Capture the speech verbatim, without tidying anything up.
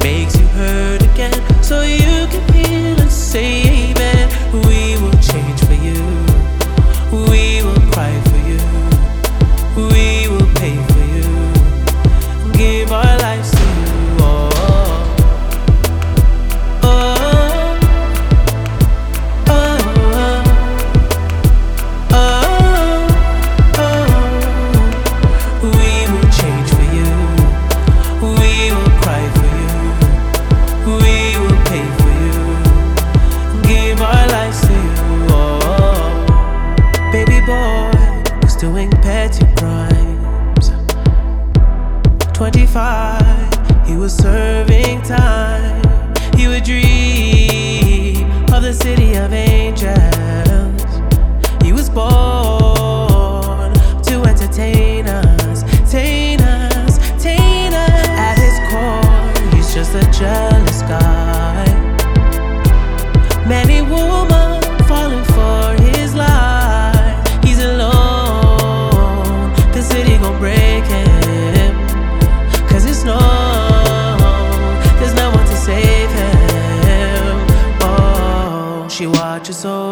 makes you hurt again, so you can heal and say amen. We will change for you, we will cry for you, we will pay for you, give our lives to you. Oh, oh, oh, oh, oh, oh. We will change for you, we will cry for you, we will pay for you, give our lives to you. Oh, baby boy was doing petty crimes. twenty-five, he was serving time. He would dream of the city of angels. He was born to entertain us, entertain us, entertain us. At his core, he's just a jealous guy. Many women falling for his life. He's alone, the city gon' break him, 'cause it's known there's no one to save him. Oh, she watches over